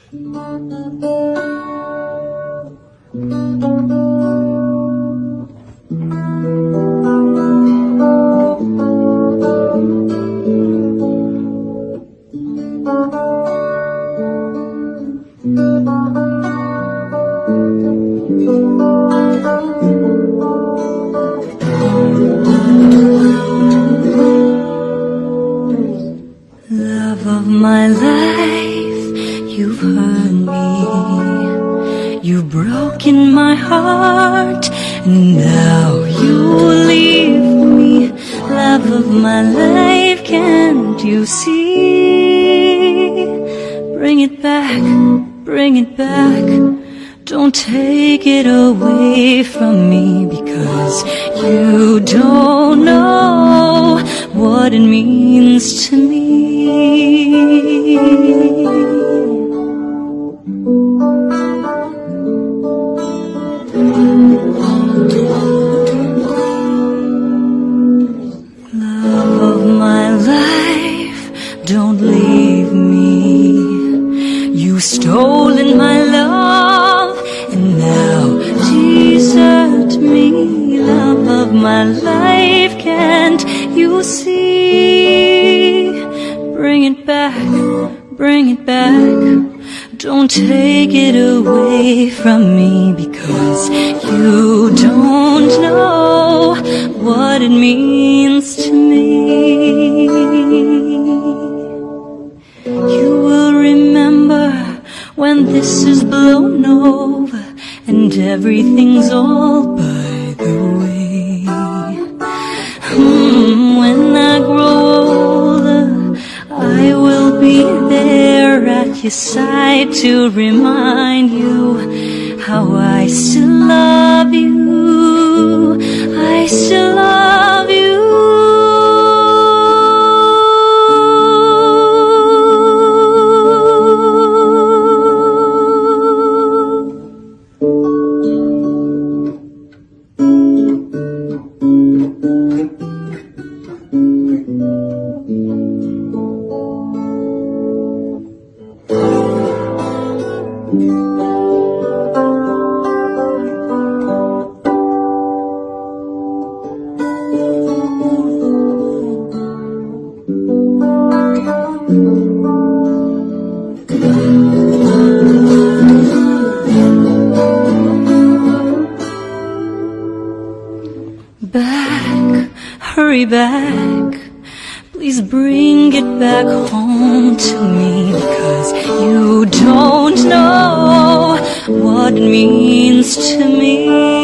Love of my life, you've hurt me, you've broken my heart, and now you leave me. Love of my life, can't you see? Bring it back, bring it back. Don't take it away from me, because you don't know what it means to me. Love of my life, don't leave me. You've stolen my love, and now desert me. Love of my life, can't you see? Bring it back, bring it back. Don't take it away from me, because you don't know what it means to me. You will remember when this is blown over and everything's all by the way. When I grow older, I will be there at your side to remind you how I still love you. I still love you. Back, hurry back. Please bring it back home to me, because you don't know what it means to me.